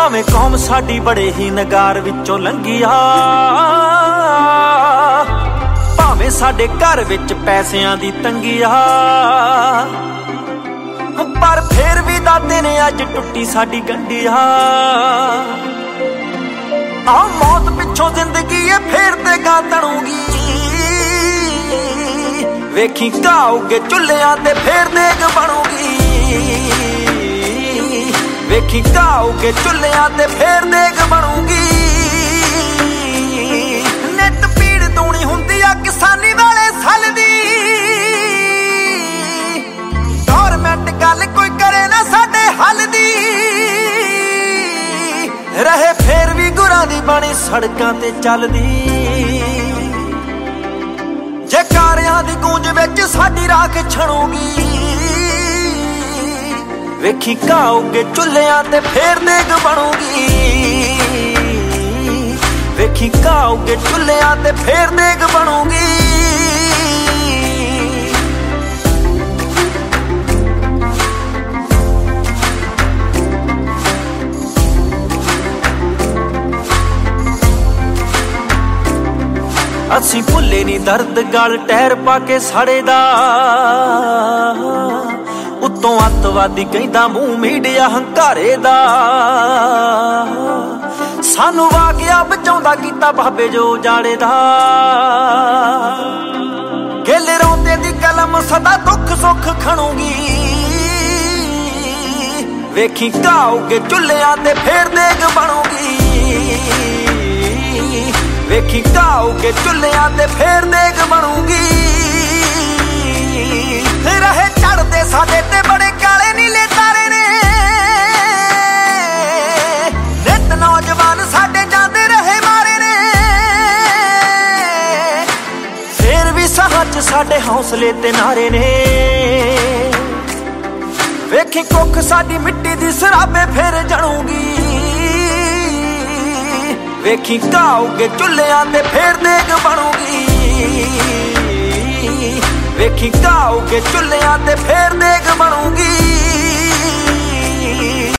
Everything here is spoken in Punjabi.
ਭਾਵੇਂ ਕੌਮ ਸਾਡੀ ਬੜੇ ਹੀ ਨਗਾਰ ਵਿੱਚੋਂ ਲੰਘਿਆ, ਭਾਵੇਂ ਸਾਡੇ ਘਰ ਵਿੱਚ ਪੈਸਿਆਂ ਦੀ ਤੰਗੀ ਆ, ਪਰ ਫੇਰ ਵੀ ਦਾਦੇ ਨੇ ਅੱਜ ਟੁੱਟੀ ਸਾਡੀ ਗੰਢੀ ਆ। ਮੌਤ ਪਿੱਛੋਂ ਜ਼ਿੰਦਗੀ ਏ ਫੇਰ ਤੇ ਗਾ ਤਣੂਗੀ, ਵੇਖੀ ਘਾਉਗੇ ਚੁੱਲ੍ਹਿਆਂ ਤੇ ਫੇਰ ਦੇਗ ਬਣੂਗੀ, ਵੇਖੀ ਘਾਉਗੇ ਚੁੱਲ੍ਹਿਆਂ ਤੇ ਫੇਰ ਦੇਗ ਬਣੂਗੀ। ਨਿੱਤ ਪੀੜ ਦੂਣੀ ਹੁੰਦੀ ਆ ਕਿਸਾਨੀ ਵਾਲੇ ਸੱਲ ਦੀ, ਗੌਰਮੈਂਟ ਗੱਲ ਕੋਈ ਕਰੇ ਨਾ ਸਾਡੇ ਹੱਲ ਦੀ, ਰਹੇ ਫੇਰ ਵੀ ਗੁਰਾਂ ਦੀ ਬਾਣੀ ਸੜਕਾਂ ਤੇ ਚੱਲਦੀ। ਜੇ ਕਾਰਿਆਂ ਦੀ ਗੂੰਜ ਵਿੱਚ ਸਾਡੀ ਰਾਖ ਛਣੂਗੀ, ਵੇਖੀ ਘਾਉਗੇ ਚੁੱਲ੍ਹਿਆਂ ਤੇ ਫੇਰ ਦੇਗ ਬਣੂਗੀ, ਵੇਖੀ ਘਾਉਗੇ ਚੁੱਲ੍ਹਿਆਂ ਤੇ ਫੇਰ ਦੇਗ ਬਣੂਗੀ। ਅਸੀਂ ਭੁੱਲੇ ਨੀ ਦਰਦ ਗਲ ਟਹਿਰ ਪਾ ਕੇ ਸਾੜੇ ਦਾ, ਉੱਤੋਂ ਅੱਤਵਾਦੀ ਕਹਿੰਦਾ ਮੂੰਹ ਮੀਡੀਆ ਹੰਕਾਰੇ ਦਾ। ਸਾਨੂੰ ਵਾਕਿਆ ਬਚਾਉਂਦਾ ਕੀਤਾ ਬਾਬੇ ਜੋ ਜਾੜੇ ਦਾ, ਗੇਲੇ ਰੋਂਦੇ ਦੀ ਕਲਮ ਸਦਾ ਦੁੱਖ ਸੁੱਖ ਖਣੂਗੀ, ਵੇਖੀ ਘਾਉਗੇ ਚੁੱਲ੍ਹਿਆਂ ਤੇ ਫੇਰ ਦੇਗ ਬਣੂਗੀ, ਵੇਖੀ ਘਾਉਗੇ ਚੁੱਲ੍ਹਿਆਂ ਤੇ ਫੇਰ ਦੇਗ ਬਣੂਗੀ। ਰਹੇ ਚੜਦੇ ਸਾਡੇ ਤੇ ਬੜੇ ਕਾਲੇ ਨੀਲੇ ਤਾਰੇ ਨੇ, ਨਿੱਤ ਨੌਜਵਾਨ ਸਾਡੇ ਜਾਂਦੇ ਰਹੇ ਮਾਰੇ ਨੇ, ਫੇਰ ਵੀ ਸਾਹਾਂ 'ਚ ਸਾਡੇ ਹੌਸਲੇ ਤੇ ਨਾਰੇ ਨੇ, ਵੇਖੀ ਕੁੱਖ ਸਾਡੀ ਮਿੱਟੀ ਦੀ ਸਰਾਬੇ ਫੇਰ ਜਣੂਗੀ, ਵੇਖੀ ਘਾਉਗੇ ਚੁੱਲ੍ਹਿਆਂ ਤੇ ਫੇਰ ਦੇਗ ਬਣੂਗੀ, ਵੇਖੀ ਘਾਉਗੇ ਚੁੱਲ੍ਹਿਆਂ ਤੇ ਫੇਰ ਦੇਗ ਬਣੂਗੀ।